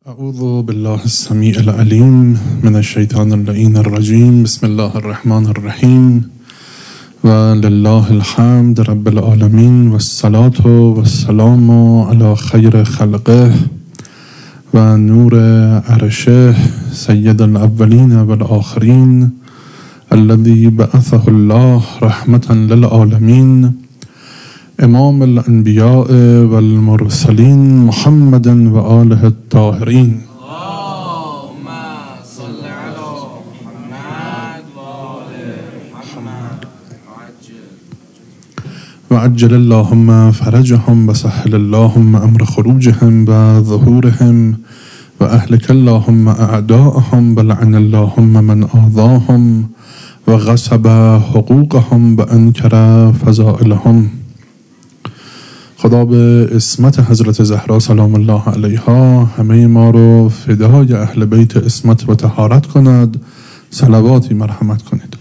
أعوذ بالله السميع العليم من الشيطان اللعين الرجيم. بسم الله الرحمن الرحيم. ولله الحمد رب العالمين، والصلاة والسلام على خير خلقه ونور عرشه سيد الأولين والآخرين الذي بعثه الله رحمة للعالمين امام الانبیاء والمرسلین محمد و آله الطاهرین. اللهم صل على محمد و آل محمد و عجل اللهم فرجهم و سهل اللهم امر خروجهم و ظهورهم و اهلك اللهم اعداءهم و لعن اللهم من آذاهم و غصب حقوقهم و انکر فضائلهم. خدا به اسمت حضرت زهرا سلام الله علیها همه ما رو فدای اهل بیت اسمت و طهارت کند. صلواتی مرحمت کنید.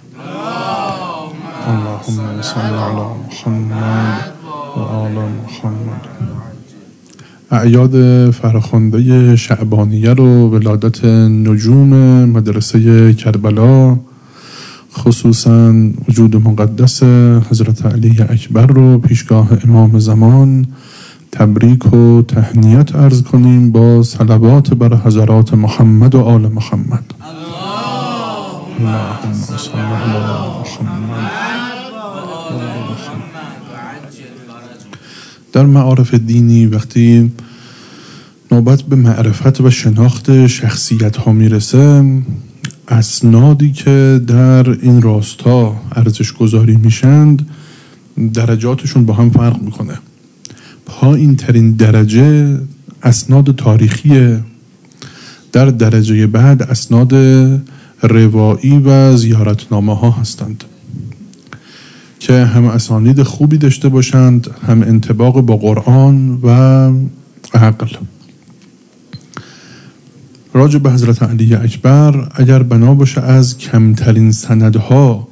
اللهم صل علی محمد و آل محمد. اعیاد فرخنده شعبانیه رو ولادت نجوم مدرسه کربلا، خصوصا وجود مقدس حضرت علی اکبر رو پیشگاه امام زمان تبریک و تهنیت عرض کنیم با صلوات بر حضرات محمد و آل محمد. اللهم صل علی محمد. در معارف دینی وقتی نوبت به معرفت و شناخت شخصیت ها میرسه، اسنادی که در این راستا ارزش گذاری میشند درجاتشون با هم فرق میکنه. پایین ترین درجه اسناد تاریخی، در درجه بعد اسناد روایی و زیارتنامه ها هستند که هم اسانید خوبی داشته باشند، هم انطباق با قرآن و عقل. راجع به حضرت علی اکبر اگر بنا باشه از کمترین سندها،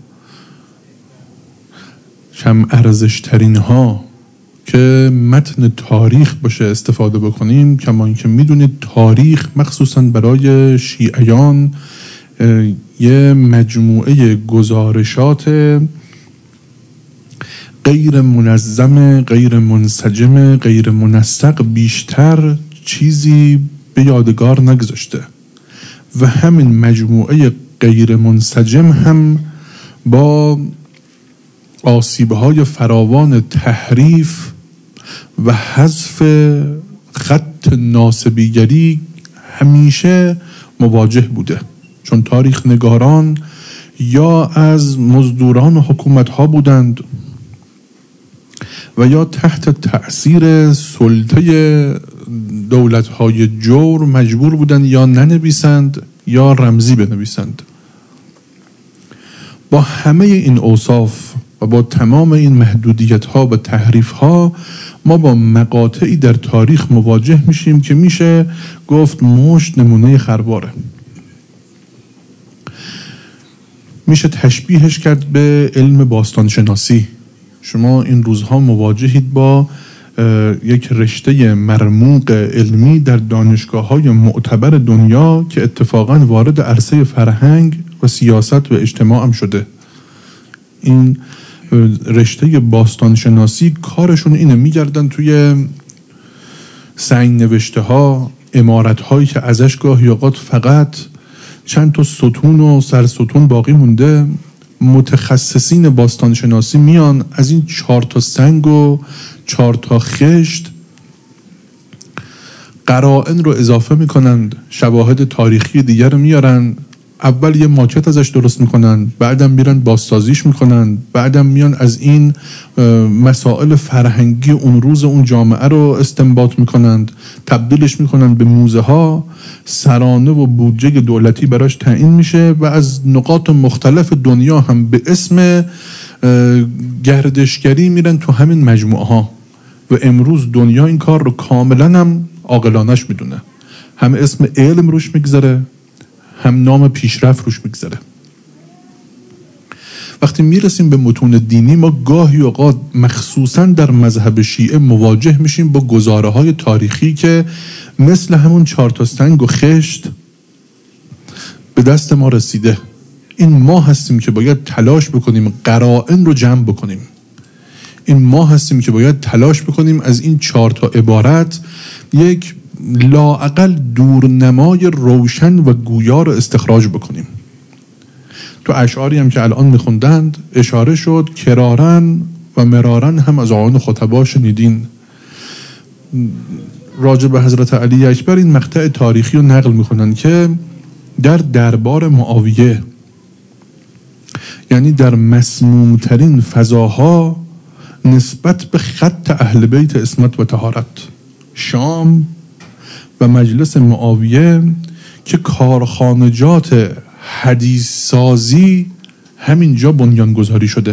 کم ارزشترین ها که متن تاریخ باشه استفاده بکنیم، کما اینکه میدونید تاریخ مخصوصا برای شیعیان یه مجموعه گزارشات غیر منظم، غیر منسجم، غیر منسق، بیشتر چیزی به یادگار نگذاشته و همین مجموعه غیر منسجم هم با آسیب‌های فراوان تحریف و حذف خط ناسبیگری همیشه مواجه بوده، چون تاریخ نگاران یا از مزدوران حکومت‌ها بودند و یا تحت تأثیر سلطه دولت‌های جور مجبور بودند یا ننویسند یا رمزی بنویسند. با همه این اوصاف و با تمام این محدودیت‌ها و تحریف‌ها ما با مقاطعی در تاریخ مواجه میشیم که میشه گفت مشت نمونه خرواره. میشه تشبیهش کرد به علم باستانشناسی. شما این روزها مواجهید با یک رشته مرموق علمی در دانشگاه‌های معتبر دنیا که اتفاقاً وارد عرصه فرهنگ و سیاست و اجتماع هم شده. این رشته باستانشناسی کارشون اینه، میگردن توی سنگ نوشته ها، عمارت هایی که ازش گاهی اوقات فقط چند تا ستون و سرستون باقی مونده، متخصصین باستانشناسی میان از این 4 تا سنگ و 4 تا خشت قرائن رو اضافه میکنند، شواهد تاریخی دیگر رو میارن، اول یه ماکت ازش درست میکنن، بعدم میرن بازسازیش میکنن، بعدم میان از این مسائل فرهنگی اون روز اون جامعه رو استنباط میکنند، تبدیلش میکنن به موزه ها، سرانه و بودجه دولتی براش تعیین میشه و از نقاط مختلف دنیا هم به اسم گردشگری میرن تو همین مجموعه ها و امروز دنیا این کار رو کاملا هم عاقلانش میدونه، هم اسم علم روش میگذاره، هم نام پیشرفت روش میگذاره. وقتی میرسیم به متون دینی ما گاهی اوقات مخصوصا در مذهب شیعه مواجه میشیم با گزاره های تاریخی که مثل همون 4 تا سنگ و خشت به دست ما رسیده. این ما هستیم که باید تلاش بکنیم قرائن رو جمع بکنیم. این ما هستیم که باید تلاش بکنیم از این 4 تا عبارت یک لااقل دورنمای روشن و گویا رو استخراج بکنیم. تو اشعاری هم که الان میخوندند اشاره شد کرارن و مرارن هم از آقایان خطبا شنیدین راجع به حضرت علی اکبر این مقطع تاریخی رو نقل میکنن که در دربار معاویه، یعنی در مسمومترین فضاها نسبت به خط اهل بیت عصمت و طهارت، شام و مجلس معاویه که کارخانجات حدیث سازی همینجا بنیانگذاری شده.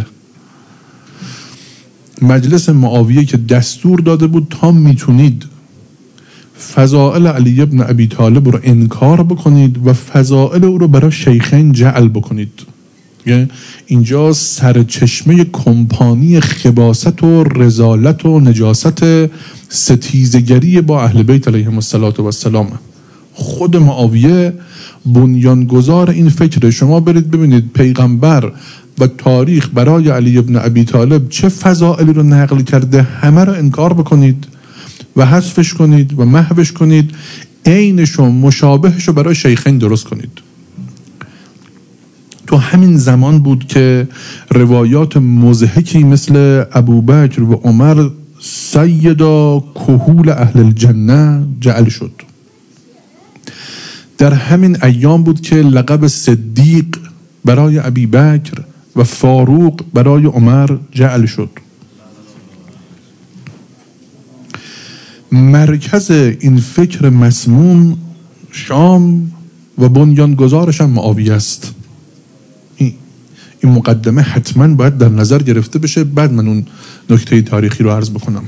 مجلس معاویه که دستور داده بود تا میتونید فضائل علی ابن ابی طالب رو انکار بکنید و فضائل او رو برای شیخین جعل بکنید. اینجا سرچشمه کمپانی خباست و رذالت و نجاست ستیزگری با اهل بیت علیهم السلام. خود معاویه بنیانگذار این فکره. شما برید ببینید پیغمبر و تاریخ برای علی ابن ابی طالب چه فضائلی رو نقل کرده، همه رو انکار بکنید و حذفش کنید و محوش کنید، عینش و مشابهش رو برای شیخین درست کنید. تو همین زمان بود که روایات مضحکی مثل ابوبکر و عمر سیدا کهول اهل الجنه جعل شد. در همین ایام بود که لقب صدیق برای ابی بکر و فاروق برای عمر جعل شد. مرکز این فکر مسموم شام و بنیانگذارش هم معاویه است. این مقدمه حتما باید در نظر گرفته بشه، بعد من اون نکته تاریخی رو عرض بکنم.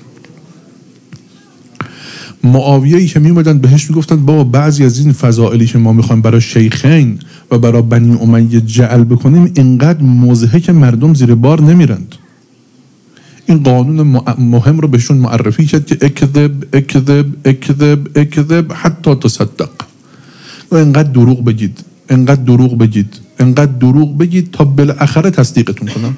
معاویه‌ای که می اومدن بهش میگفتن بابا بعضی از این فضائلی که ما میخوایم برای شیخین و برای بنی امیه جعل بکنیم اینقدر مضحک که مردم زیر بار نمیرند. این قانون مهم رو بهشون معرفی کرد که اکذب اکذب اکذب اکذب حتی تصدق، و اینقدر دروغ بگید، اینقدر دروغ بگید، اینقدر دروغ بگید تا بالاخره تصدیقتون کنند.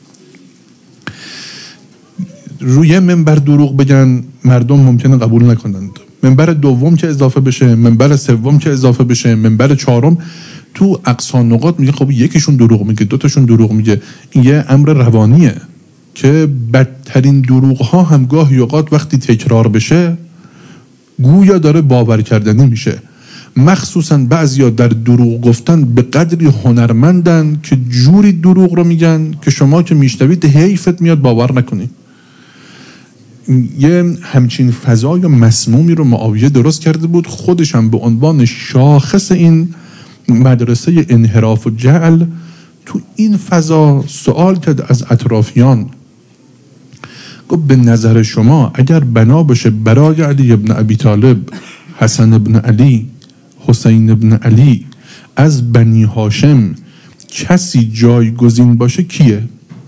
روی منبر دروغ بگن مردم ممکنه قبول نکنند، منبر دوم که اضافه بشه، منبر سوم که اضافه بشه، منبر چهارم، تو اقصا نقاط میگه خب یکیشون دروغ میگه، دوتاشون دروغ میگه. این یه امر روانیه که بدترین دروغ ها هم گاهی اوقات وقتی تکرار بشه گویا داره باور کردنی میشه. مخصوصا بعضیا در دروغ گفتن به قدری هنرمندن که جوری دروغ رو میگن که شما که میشنوید حیفت میاد باور نکنی. یه همچین فضای مسمومی رو معاویه درست کرده بود، خودش هم به عنوان شاخص این مدرسه انحراف و جعل تو این فضا سوال کرد از اطرافیان. گفت به نظر شما اگر بنا باشه برای علی ابن ابی طالب، حسن ابن علی، حسین ابن علی از بنی هاشم کسی جایگزین باشه کیه؟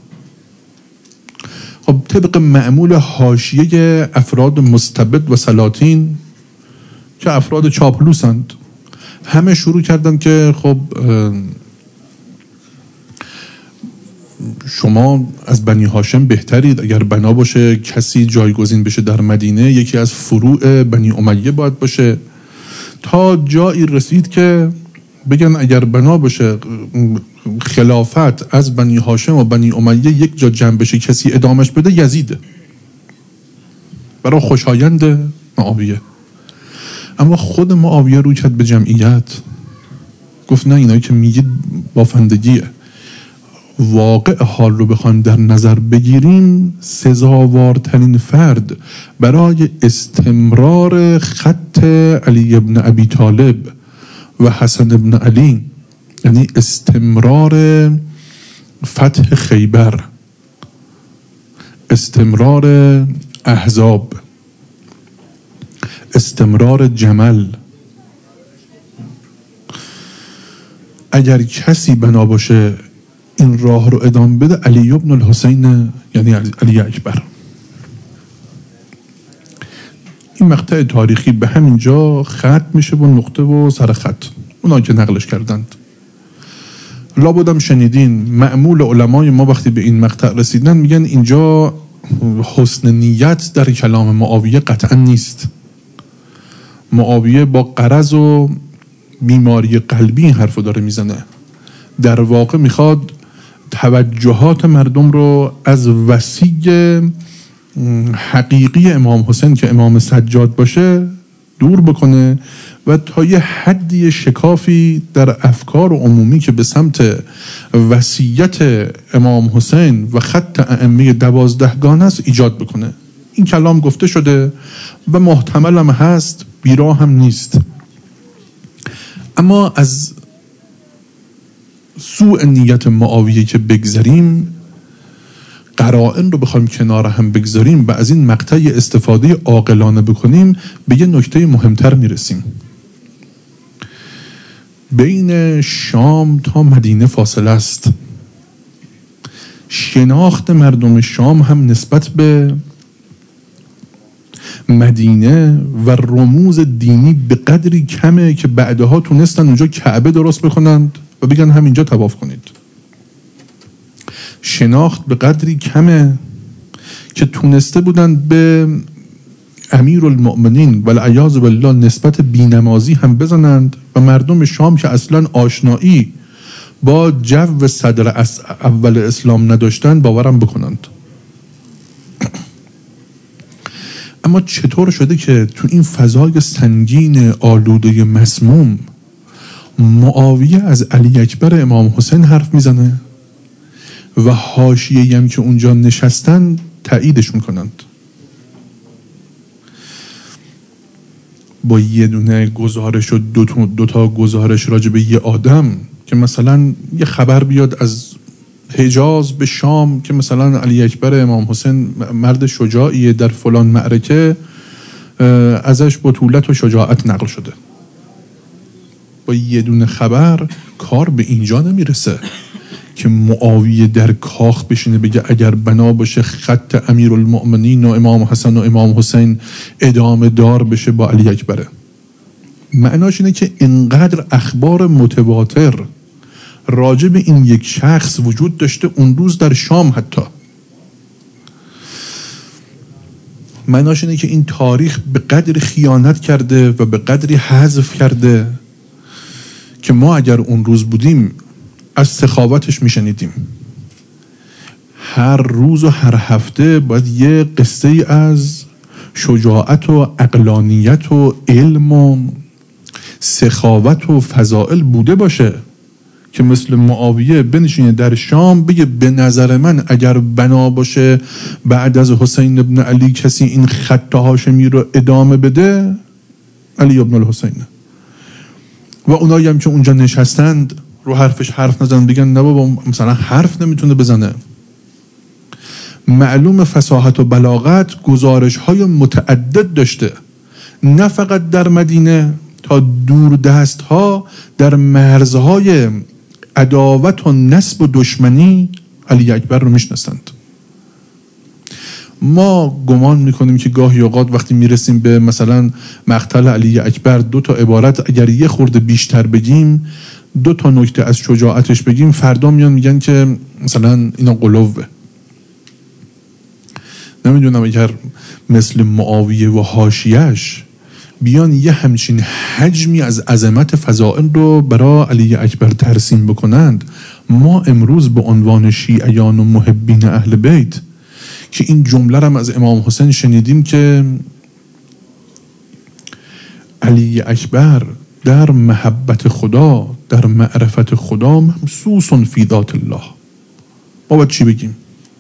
خب طبق معمول حاشیه افراد مستبد و سلاطین که افراد چاپلوسند، همه شروع کردن که خب شما از بنی هاشم بهترید، اگر بنا باشه کسی جایگزین بشه در مدینه یکی از فروع بنی امیه باید باشه، تا جایی رسید که بگن اگر بنا باشه خلافت از بنی هاشم و بنی امیه یک جا جمع بشه کسی ادامش بده یزیده، برای خوشایند معاویه. اما خود معاویه رو کرد به جمعیت، گفت نه اینایی که میگید بافندگیه. واقع حال رو بخوایم در نظر بگیریم سزاوارترین فرد برای استمرار خط علی ابن ابی طالب و حسن ابن علی، یعنی استمرار فتح خیبر، استمرار احزاب، استمرار جمل، اگر کسی بنا باشه این راه رو ادامه بده علی ابن الحسین، یعنی علی اکبر. این مقطع تاریخی به همین جا ختم میشه با نقطه و سر خط. اونا که نقلش کردند لابدم شنیدین معمول علمای ما وقتی به این مقطع رسیدن میگن اینجا حسن نیت در کلام معاویه قطعا نیست. معاویه با غرض و بیماری قلبی این حرفو داره میزنه. در واقع میخواد توجهات مردم رو از وسیع حقیقی امام حسین که امام سجاد باشه دور بکنه و تا یه حدی شکافی در افکار عمومی که به سمت وصیت امام حسین و خط ائمه 12 است ایجاد بکنه. این کلام گفته شده و محتمل هم هست، بیراه هم نیست. اما از سوء نیت معاویه که بگذاریم، قرائن رو بخوایم کنار هم بگذاریم و از این مقطع استفاده عاقلانه بکنیم، به یه نکته مهمتر میرسیم. بین شام تا مدینه فاصله است. شناخت مردم شام هم نسبت به مدینه و رموز دینی به قدری کمه که بعدها تونستن اونجا کعبه درست بکنند و بگن همینجا طواف کنید. شناخت به قدری کمه که تونسته بودن به امیرالمؤمنین والعیاذ بالله نسبت بینمازی هم بزنند و مردم شام که اصلا آشنایی با جو صدر اول اسلام نداشتن باورم بکنند. اما چطور شده که تو این فضای سنگین آلوده مسموم معاویه از علی اکبر امام حسین حرف میزنه و حاشیه‌ای هم که اونجا نشستن تاییدش میکنند؟ با یه دونه گزارش و دو تا گزارش راجع به یه آدم که مثلا یه خبر بیاد از حجاز به شام که مثلا علی اکبر امام حسین مرد شجاعیه در فلان معرکه، ازش بطولت و شجاعت نقل شده. با یه دونه خبر کار به اینجا نمیرسه که معاویه در کاخ بشینه بگه اگر بنا باشه خط امیرالمؤمنین و امام حسن و امام حسین ادامه دار بشه با علی اکبره. معناش اینه که اینقدر اخبار متواتر راجع به این یک شخص وجود داشته اون روز در شام. حتی معناش اینه که این تاریخ به قدری خیانت کرده و به قدری حذف کرده که ما اگر اون روز بودیم از سخاوتش میشنیدیم. هر روز و هر هفته باید یه قصه از شجاعت و عقلانیت و علم و سخاوت و فضائل بوده باشه که مثل معاویه بنشینه در شام بگه به نظر من اگر بنا باشه بعد از حسین ابن علی کسی این خط هاشمی رو ادامه بده، علی ابن الحسین. و اونایی هم که اونجا نشستند رو حرفش حرف نزنن، بگن نه بابا مثلا حرف نمیتونه بزنه. معلوم فصاحت و بلاغت گزارش های متعدد داشته، نه فقط در مدینه، تا دور دست ها در مرزهای عداوت و نسب و دشمنی علی اکبر رو میشناسند. ما گمان میکنیم که گاهی اوقات وقتی میرسیم به مثلا مقتل علی اکبر دو تا عبارت اگر یه خورده بیشتر بگیم، دو تا نکته از شجاعتش بگیم، فردا میان میگن که مثلا اینا قلوه. نمیدونم اگر مثل معاویه و حاشیه‌اش بیان یه همچین حجمی از عظمت فضائل رو برای علی اکبر ترسیم بکنند، ما امروز به عنوان شیعیان و محبین اهل بیت که این جمله هم از امام حسین شنیدیم که علی اکبر در محبت خدا، در معرفت خدا ممسوس فی ذات الله، ما باید چی بگیم؟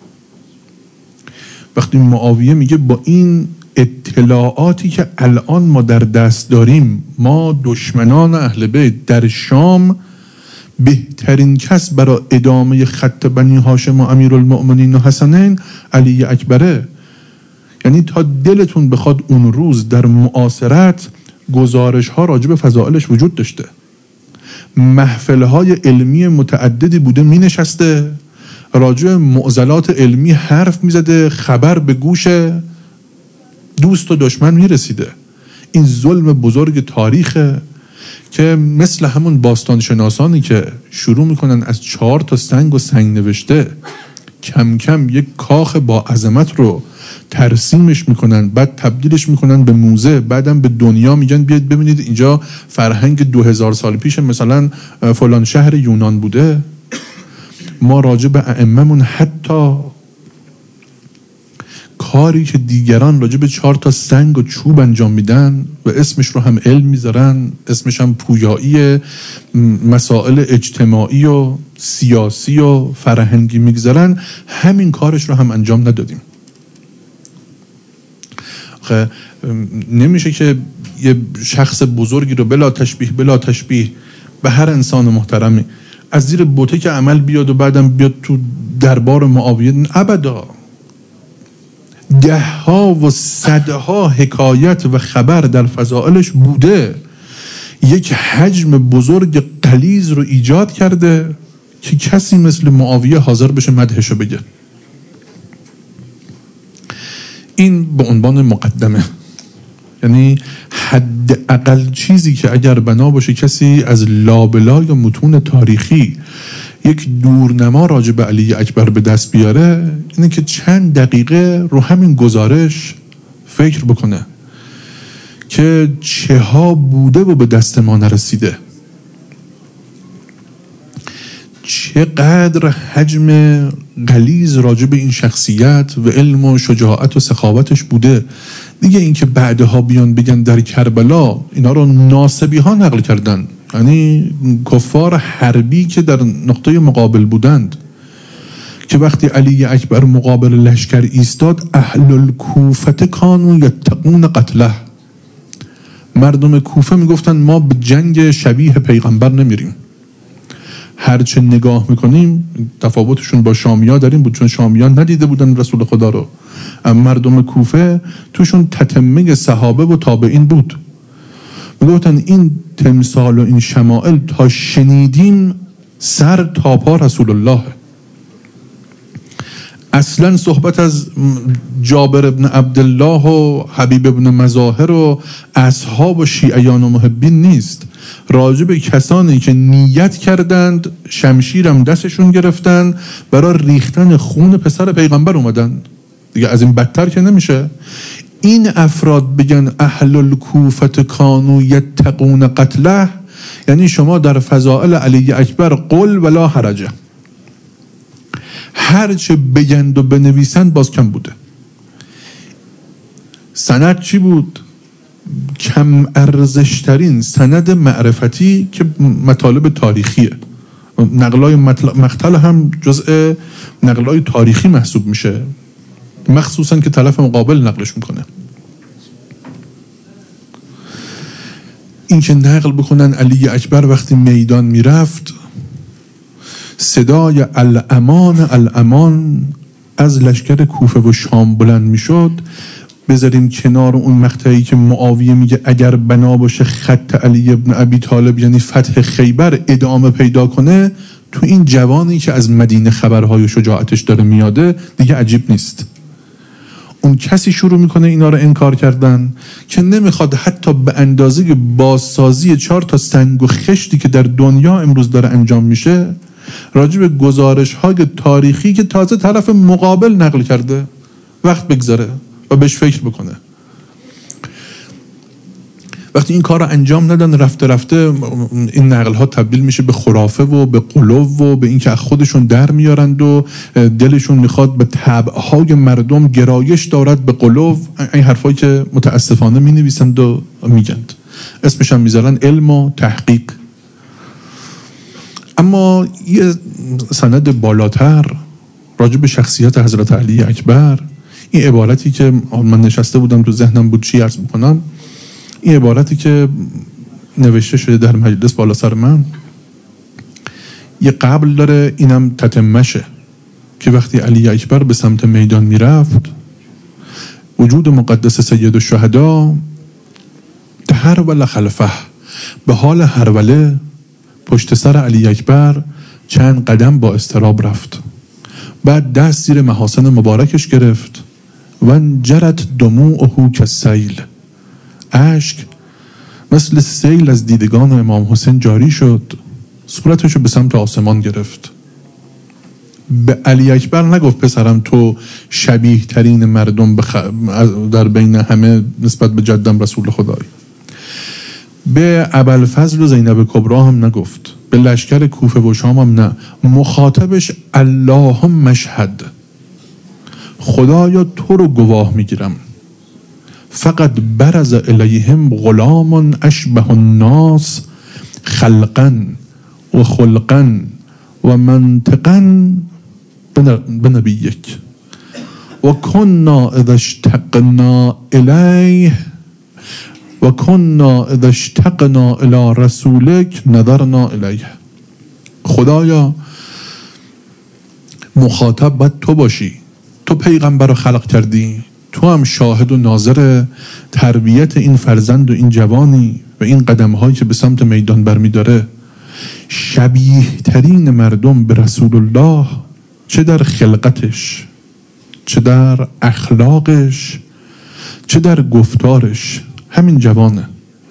وقتی معاویه میگه با این اطلاعاتی که الان ما در دست داریم، ما دشمنان اهل بیت در شام بهترین کس برای ادامه خط بنی هاشم و امیرالمؤمنین و حسنین علی اکبره. یعنی تا دلتون بخواد اون روز در معاصرت گزارش ها راجع به فضائلش وجود داشته. محفلهای علمی متعددی بوده می نشسته، راجع معضلات علمی حرف می زده، خبر به گوش دوست و دشمن می رسیده. این ظلم بزرگ تاریخه که مثل همون باستانشناسانی که شروع میکنن از 4 تا سنگ و سنگ نوشته کم کم یک کاخ با عظمت رو ترسیمش میکنن، بعد تبدیلش میکنن به موزه، بعدم به دنیا میگن بیاید ببینید اینجا فرهنگ 2000 سال پیش مثلا فلان شهر یونان بوده. ما راجع به ائمه‌مون حتی کاری که دیگران راجع به 4 تا سنگ و چوب انجام میدن و اسمش رو هم علم میذارن، اسمش هم پویایی مسائل اجتماعی و سیاسی و فرهنگی میگذارن، همین کارش رو هم انجام ندادیم. نمیشه که یه شخص بزرگی رو بلا تشبیه به هر انسان محترمی از زیر بوته که عمل بیاد و بعدم بیاد تو دربار معاویه. ابدا. 10 ها و 100 ها حکایت و خبر در فضائلش بوده، یک حجم بزرگ غلیظ رو ایجاد کرده که کسی مثل معاویه حاضر بشه مدحشو بگه. این به عنوان مقدمه، یعنی حداقل چیزی که اگر بنا باشه کسی از لابلای متون تاریخی یک دورنما راجع به علی اکبر به دست بیاره، اینه که چند دقیقه رو همین گزارش فکر بکنه که چه ها بوده و به دست ما نرسیده، چقدر حجم غلیظ راجع به این شخصیت و علم و شجاعت و سخاوتش بوده. دیگه اینکه بعدها بیان بگن در کربلا اینا رو ناصبی ها نقل کردن، یعنی کفار حربی که در نقطه مقابل بودند، که وقتی علی اکبر مقابل لشکر ایستاد، اهل الکوفه کانوا یتقون قتله، مردم کوفه میگفتن ما به جنگ شبیه پیغمبر نمیریم. هرچه نگاه میکنیم تفاوتشون با شامیا در این بود، چون شامیان ندیده بودن رسول خدا رو، اما مردم کوفه توشون تتمه صحابه و تابعین بود. میگفتن این تمثال و این شمائل تا شنیدیم سر تا پا رسول الله. اصلا صحبت از جابر ابن عبدالله و حبیب ابن مظاهر و اصحاب و شیعیان و محبین نیست، راجع به کسانی که نیت کردند، شمشیرم دستشون گرفتن، برای ریختن خون پسر پیغمبر اومدن. دیگه از این بدتر که نمیشه. این افراد بگن اهل الکوفه کانوا یتقون قتله، یعنی شما در فضائل علی اکبر قل ولا حرجه، هرچه بگند و بنویسند باز کم بوده. سند چی بود؟ کم ارزشترین سند معرفتی که مطالب تاریخیه. نقلای مقتل هم جزء نقلای تاریخی محسوب میشه، مخصوصا که طرف مقابل نقلش میکنه. این که نقل بکنن علی اکبر وقتی میدان میرفت صدای الامان الامان از لشکر کوفه و شام بلند میشد، بذاریم کنار اون مقطعی که معاویه میگه اگر بنا باشه خط علی ابن ابی طالب یعنی فتح خیبر ادامه پیدا کنه، تو این جوانی که از مدینه خبرهای شجاعتش داره میاده دیگه عجیب نیست. اون کسی شروع میکنه اینا رو انکار کردن که نمیخواد حتی به اندازه بازسازی 4 تا سنگ و خشتی که در دنیا امروز داره انجام میشه راجع به گزارش های تاریخی که تازه طرف مقابل نقل کرده وقت بگذاره و بهش فکر بکنه. وقتی این کار رو انجام ندن، رفته رفته این نقل ها تبدیل میشه به خرافه و به قلوب و به اینکه خودشون در میارند و دلشون میخواد به طبعهای مردم گرایش دارد به قلوب. این حرفایی که متاسفانه می نویسند و میگند، اسمش هم میذارن علم و تحقیق. اما یه سند بالاتر راجع به شخصیت حضرت علی اکبر، این عبارتی که من نشسته بودم تو ذهنم بود چی عرض میکنم، این عبارتی که نوشته شده در مجلس بالا سر من یه قبل داره، اینم تتمشه، که وقتی علی اکبر به سمت میدان میرفت وجود مقدس سید الشهدا هرول خلفه، به حال هروله پشت سر علی اکبر چند قدم با اضطراب رفت. بعد دست زیر محاسن مبارکش گرفت و جرت دموعه کالسیل، اشک مثل سیل از دیدگان امام حسین جاری شد. صورتش رو به سمت آسمان گرفت. به علی اکبر نگفت پسرم تو شبیه ترین مردم در بین همه نسبت به جدم رسول خدایی. به ابوالفضل و زینب کبرا هم نگفت، به لشکر کوفه و شام هم نه. مخاطبش اللهم مشهد، خدایا تو رو گواه میگیرم، فقط برز الیهم غلام اشبه الناس خلقا و خلقا و منطقا بنبیک و کنا اذا اشتقنا الیه و کنا اذا اشتقنا الی رسولک نظرنا الیه. خدایا مخاطب باید تو باشی، تو پیغمبر رو خلق کردی، تو هم شاهد و ناظر تربیت این فرزند و این جوانی و این قدم هایی که به سمت میدان برمی داره. شبیه ترین مردم به رسول الله، چه در خلقتش، چه در اخلاقش، چه در گفتارش، همین جوانه.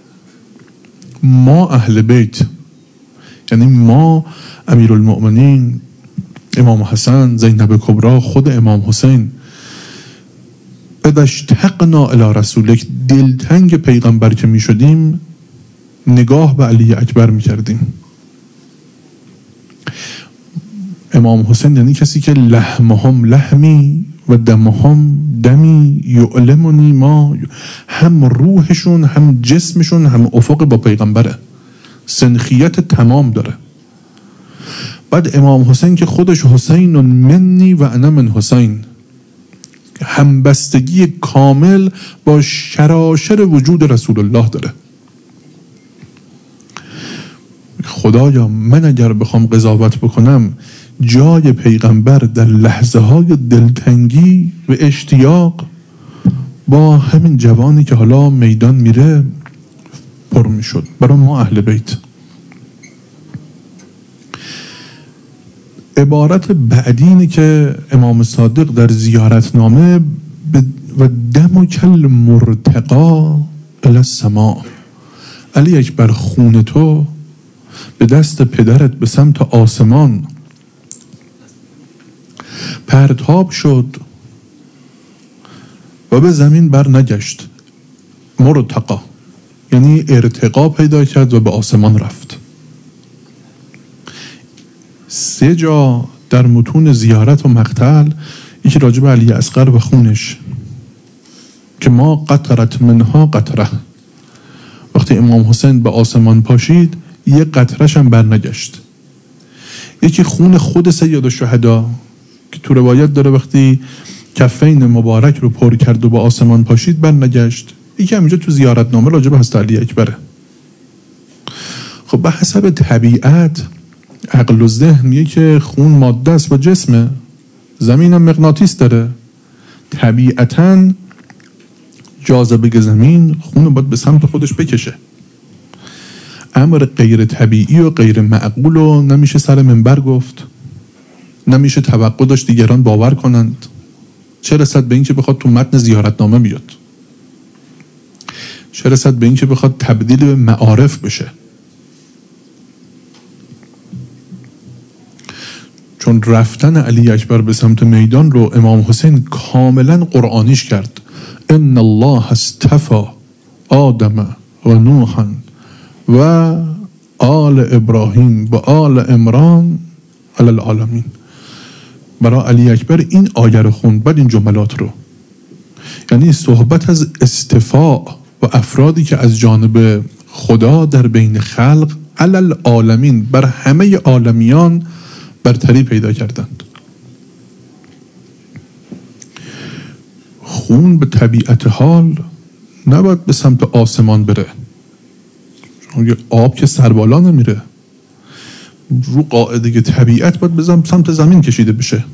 ما اهل بیت، یعنی ما امیرالمؤمنین امام حسن، زینب کبرا، خود امام حسین، اذا اشتقنا الی رسولک، دلتنگ پیغمبر که می شدیم نگاه به علی اکبر می کردیم. امام حسین یعنی کسی که لحمهم لحمی و دمهم دمی یعلمنی ما، هم روحشون هم جسمشون هم افق با پیغمبره، سنخیت تمام داره. بعد امام حسین که خودش حسین منی و انا من حسین، همبستگی کامل با شراشر وجود رسول الله داره. خدایا من اگر بخوام قضاوت بکنم، جای پیغمبر در لحظه های دلتنگی و اشتیاق با همین جوانی که حالا میدان میره پر میشد. برای ما اهل بیت. عبارت بعدینی که امام صادق در زیارتنامه و دم کل مرتقا الی السماء، علی اکبر خون تو به دست پدرت به سمت آسمان پرتاب شد و به زمین بر نگشت. مرتقا یعنی ارتقا پیدا کرد و به آسمان رفت. 3 جا در متون زیارت و مقتل، یکی راجب علی اصغر و خونش که ما قطرت منها قطره، وقتی امام حسین به آسمان پاشید یه قطرش هم برنگشت. یکی خون خود سید الشهدا که تو روایت داره وقتی کفین مبارک رو پر کرد و به آسمان پاشید برنگشت. یکی هم اینجا تو زیارتنامه راجب حضرت علی اکبره. خب به حسب طبیعت عقل و ذهن میگه که خون ماده است و جسمه، زمین هم مغناطیس داره، طبیعتاً جاذبه زمین خون رو باید به سمت خودش بکشه. امر غیر طبیعی و غیر معقول رو نمیشه سر منبر گفت، نمیشه توقع داشت دیگران باور کنند، چه رسد به این که بخواد تو متن زیارتنامه بیاد، چه رسد به این که بخواد تبدیل به معارف بشه. چون رفتن علی اکبر به سمت میدان رو امام حسین کاملا قرآنیش کرد. ان الله اصطفى آدم و نوحا و آل ابراهیم و آل عمران علی العالمین. برای علی اکبر این آیه رو خوند، بعد این جملات رو، یعنی صحبت از استفاء و افرادی که از جانب خدا در بین خلق علی العالمین، بر همه عالمیان برتری پیدا کردند. خون به طبیعت حال نباید به سمت آسمان بره، چون آب که سربالا نمیره، رو قاعده طبیعت باید به سمت زمین کشیده بشه.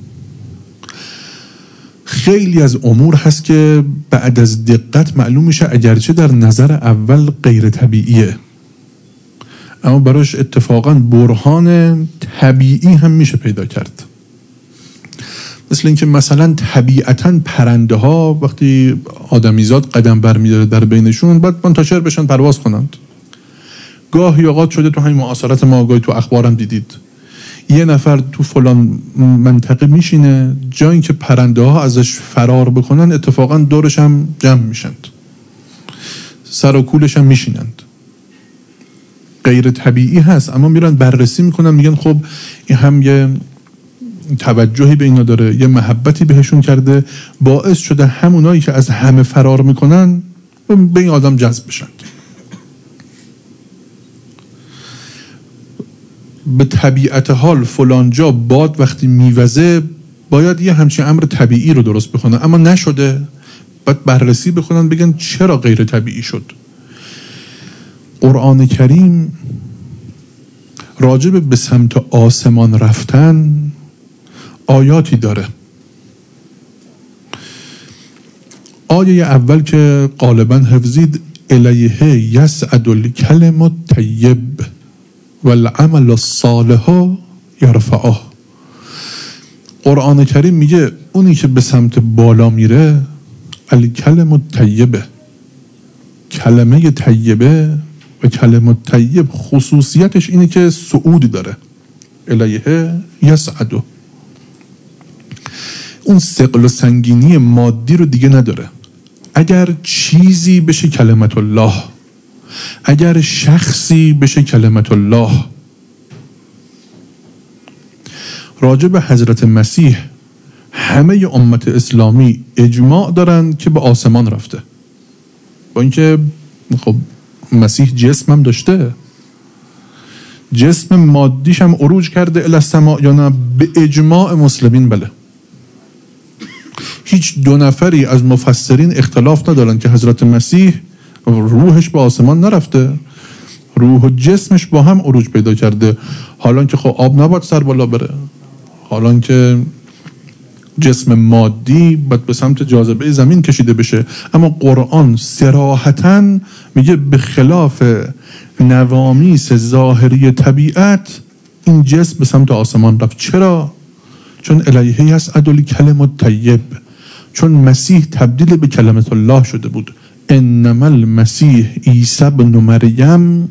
خیلی از امور هست که بعد از دقت معلوم میشه اگرچه در نظر اول غیر طبیعیه، اما براش اتفاقا برهان طبیعی هم میشه پیدا کرد. مثل اینکه مثلا طبیعتا پرنده ها وقتی آدمیزاد قدم برمیداره در بینشون باید منتشر بشن پرواز کنند. گاهی اوقات شده تو همین معاصرت ما، گاهی تو اخبارم دیدید، یه نفر تو فلان منطقه میشینه، جایی که پرنده ها ازش فرار بکنن اتفاقا دورش هم جمع میشند، سر و کولش هم میشینند. غیر طبیعی هست، اما میرن بررسی میکنن، میگن خب این هم یه توجهی به اینا داره، یه محبتی بهشون کرده، باعث شده همونایی که از همه فرار میکنن به این آدم جذب بشن. به طبیعت حال فلانجا باد وقتی میوزه باید یه همچین امر طبیعی رو درست بکنن، اما نشده، باید بررسی بکنن بگن چرا غیر طبیعی شد. قرآن کریم راجب به سمت آسمان رفتن آیاتی داره. آیه اول که غالبا حفظید، الیه یسعد الکلم الطیب والعمل الصالح یرفعه. قرآن کریم میگه اونی که به سمت بالا میره الکلم الطیبه، کلمه طیبه، و کلمه طیب خصوصیتش اینه که صعود داره. الیه یسعد، اون ثقل و سنگینی مادی رو دیگه نداره. اگر چیزی بشه کلمت الله، اگر شخصی بشه کلمت الله. راجع به حضرت مسیح همه امت اسلامی اجماع دارن که به آسمان رفته، با اینکه خب مسیح جسم هم داشته، جسم مادیش هم عروج کرده الی السماء یا نه؟ به اجماع مسلمین بله. هیچ دو نفری از مفسرین اختلاف ندارن که حضرت مسیح روحش به آسمان نرفته، روح و جسمش با هم عروج پیدا کرده. حالا که خب آب نباید سر بالا بره، حالا که جسم مادی باید به سمت جاذبه زمین کشیده بشه، اما قرآن صراحتاً میگه به خلاف نوامیس ظاهری طبیعت این جسم به سمت آسمان رفت. چرا؟ چون الیه یسعد الکلم الطیب، چون مسیح تبدیل به کلمت الله شده بود. انما المسیح عیسی ابن مریم،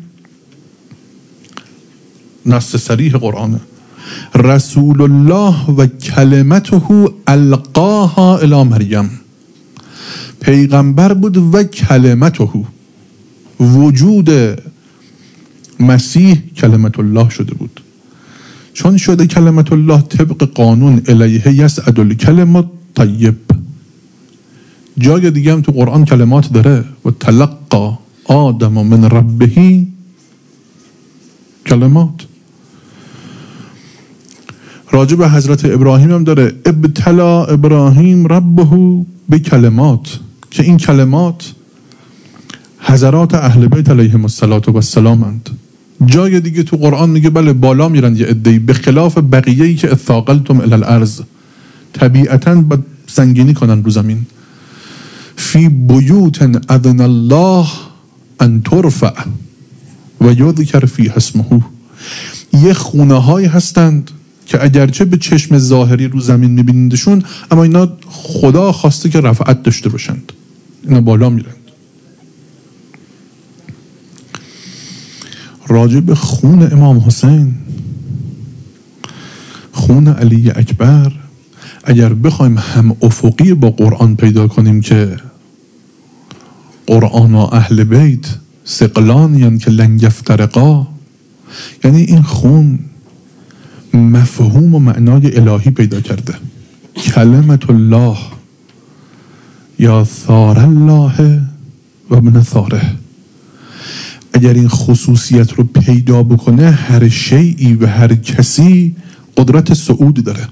نص صریح قرآنه، رسول الله و کلمته القاها الی مریم، پیغمبر بود و کلمته، وجود مسیح کلمت الله شده بود. چون شده کلمت الله طبق قانون الیه یسعد الکلم الطیب. جای دیگه هم تو قرآن کلمات داره، و تلقا آدم من ربه کلمات. راجع به حضرت ابراهیم هم داره، ابتلا ابراهیم ربه به کلمات، که این کلمات حضرات اهل بیت علیهم السلام اند. جای دیگه تو قرآن میگه بله بالا میرن یه عده‌ای، به خلاف بقیه‌ای که اثاقلتم الی الارض، طبیعتاً با سنگینی کنن رو زمین. فی بیوت اذن الله ان ترفع و یذکر فیها اسمه، یه خونه هایی هستند که اگرچه به چشم ظاهری رو زمین میبینیدشون، اما اینا خدا خواسته که رفعت داشته باشند، اینا بالا میرند. راجع به خون امام حسین، خون علی اکبر، اگر بخوایم هم افقی با قرآن پیدا کنیم که قرآن و اهل بیت ثقلان یعنی که لن یفترقا، یعنی این خون مفهوم و معنای الهی پیدا کرده. کلمت الله یا ثار الله و ابن ثاره، اگر این خصوصیت رو پیدا بکنه، هر شیئی و هر کسی قدرت صعود داره،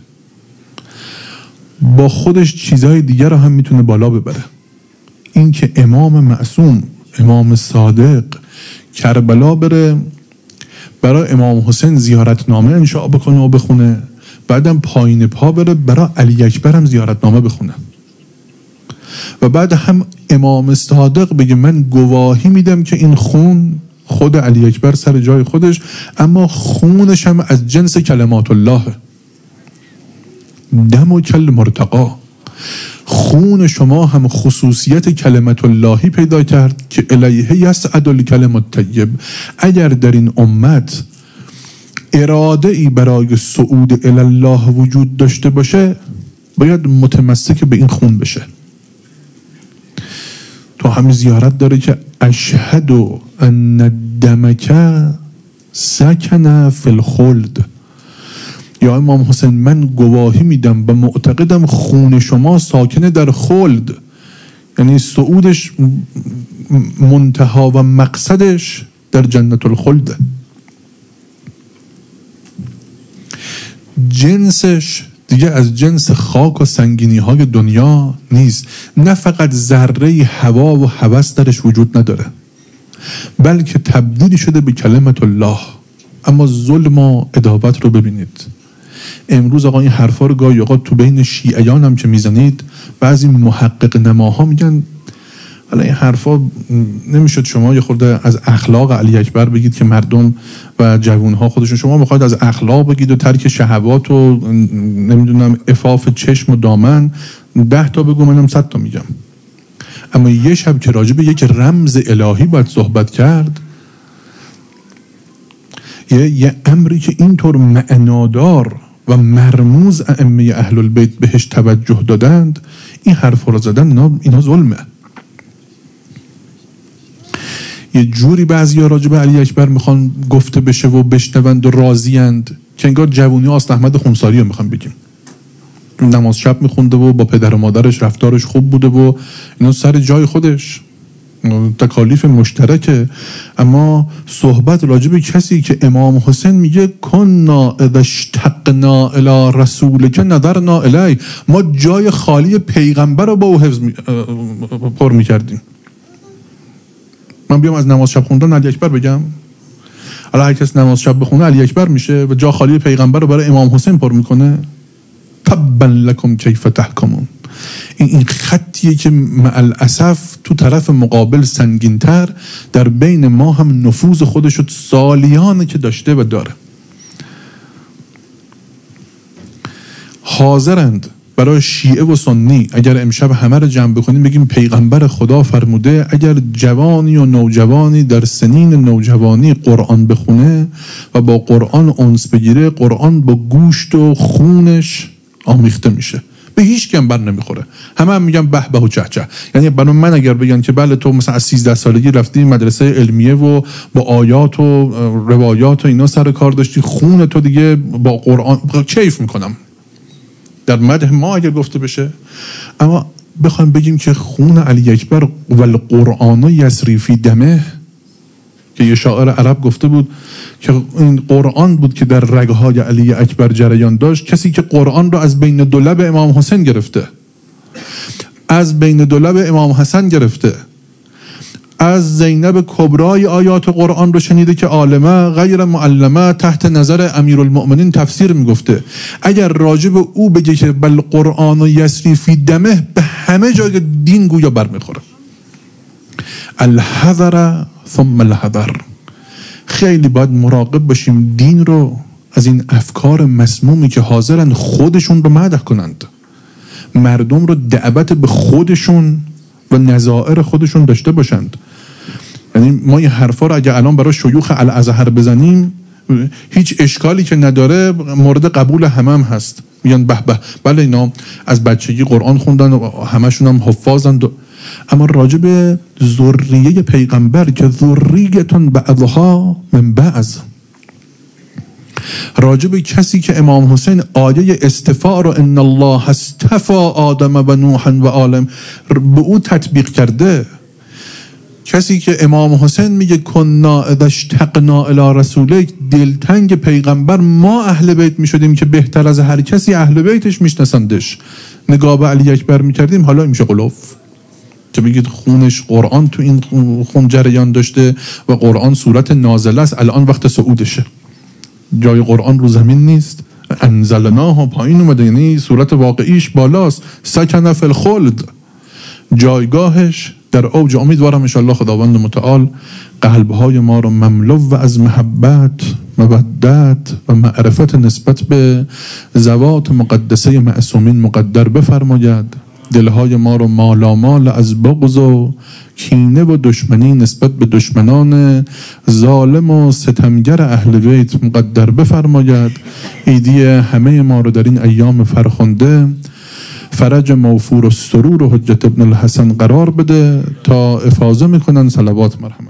با خودش چیزهای دیگر رو هم میتونه بالا ببره. این که امام معصوم، امام صادق کربلا بره برای امام حسین زیارتنامه انشاء بکنه و بخونه، بعدم پایین پا بره برای علی اکبر هم زیارتنامه بخونه، و بعد هم امام صادق بگه من گواهی میدم که این خون خود علی اکبر سر جای خودش، اما خونش هم از جنس کلمات الله، دم و کل مرتقا. خون شما هم خصوصیت کلمت اللهی پیدا کرد که الیه یصعد الکلم الطیب. اگر در این امت اراده ای برای صعود الی الله وجود داشته باشه، باید متمسک به این خون بشه. تو همین زیارت داره که اشهد ان دمک سکن فی الخلد. یا امام حسین من گواهی میدم و معتقدم خون شما ساکنه در خلد، یعنی صعودش منتها و مقصدش در جنت الخلد. جنسش دیگه از جنس خاک و سنگینی های دنیا نیست. نه فقط ذره هوا و هوس درش وجود نداره، بلکه تبدیل شده به کلمت الله. اما ظلم و عداوت رو ببینید. امروز آقا این حرفا رو گاهی اوقات تو بین شیعیان هم که میزنید، بعضی محقق نماها میگن حالا این حرفا نمیشد شما یه خورده از اخلاق علی اکبر بگید که مردم و جوانها خودشون، شما میخواید از اخلاق بگید و ترک شهوات و نمیدونم عفاف چشم و دامن، 10 تا بگو منم 100 تا میگم. اما یه شب که راجع به یک رمز الهی باید صحبت کرد، یه امری که اینطور معنادار و مرموز ائمه اهل البیت بهش توجه دادند، این حرفا رو زدن، اینا ظلمه. یه جوری بعضیا راجع به علی اکبر میخوان گفته بشه و بشنوند و راضیند که انگار جوونی آست احمد خونساری رو میخوان بگیم. نماز شب میخونده و با پدر و مادرش رفتارش خوب بوده و اینا سر جای خودش، تکالیف مشترکه. اما صحبت راجع به کسی که امام حسین میگه کنا اذا اشتقنا الی رسولک نظرنا الی، ما جای خالی پیغمبر رو با او حفظ پر میکردیم. من بیام از نماز شب خوندن علی اکبر بگم؟ حالا هر کس نماز شب بخونه علی اکبر میشه و جا خالی پیغمبر رو برای امام حسین پر میکنه؟ تبا لکم کیف تحکمون. این خطیه که مع الاسف تو طرف مقابل سنگینتر، در بین ما هم نفوذ خودشو سالیانه که داشته و داره. حاضرند برای شیعه و سنی اگر امشب همه رو جمع بکنیم بگیم پیغمبر خدا فرموده اگر جوانی و نوجوانی در سنین نوجوانی قرآن بخونه و با قرآن انس بگیره، قرآن با گوشت و خونش آمیخته میشه، به هیچ کم بر نمیخوره. همه میگن به به و چه چه. یعنی برای من اگر بگن که بله تو مثلا از 13 سالگی رفتی مدرسه علمیه و با آیات و روایات و اینا سر کار داشتی، خون تو دیگه با قرآن، کیف میکنم در مدح ما اگر گفته بشه. اما بخوایم بگیم که خون علی اکبر و القرآن یسری فی دمه، که یه شاعر عرب گفته بود که این قرآن بود که در رگهای علی اکبر جریان داشت، کسی که قرآن رو از بین دو لب امام حسین گرفته، از بین دو لب امام حسن گرفته، از زینب کبرای آیات قرآن رو شنیده که عالمه غیر معلمه تحت نظر امیرالمؤمنین تفسیر میگفته. اگر راجب او بگه که بل قرآن و یسری فی دمه، به همه جای دین گویا برمیخوره. الحذر ثم الحذر. خیلی باید مراقب باشیم دین رو از این افکار مسمومی که حاضرن خودشون رو مدح کنند، مردم رو دعوت به خودشون و نظائر خودشون داشته باشند. یعنی ما این حرفا رو اگه الان برای شیوخ الازهر بزنیم هیچ اشکالی که نداره، مورد قبول هم هست. میگن به به بله اینا از بچگی قرآن خوندن و همشون هم حفاظن. اما راجع به ذریه پیغمبر که ذریتون بعضها من بعض، راجع به کسی که امام حسین آیه استفاء رو ان الله اصطفى آدم و نوح و آلم به او تطبیق کرده، کسی که امام حسین میگه کنا اذا اشتقنا الی رسولک، دلتنگ پیغمبر ما اهل بیت میشدیم که بهتر از هر کسی اهل بیتش میشناسندش، نگاه به علی اکبر میکردیم، حالا میشه قلوف که بگید خونش قرآن تو این خون جریان داشته و قرآن صورت نازله است، الان وقت صعودشه، جای قرآن رو زمین نیست، انزلناه پایین اومده، یعنی صورت واقعیش بالاست. سکن فی الخلد، جایگاهش در اوج. امیدوارم انشاءالله خداوند متعال قلبهای ما رو مملو و از محبت، مودت و معرفت نسبت به ذوات مقدسه معصومین مقدر بفرماید. دلهای ما رو مالامال از بغض و کینه و دشمنی نسبت به دشمنان ظالم و ستمگر اهل بیت مقدر بفرماید. عیدی همه ما رو در این ایام فرخنده فرج موفور و سرور و حجت ابن الحسن قرار بده تا افاضه میکنن. صلوات مرحمت.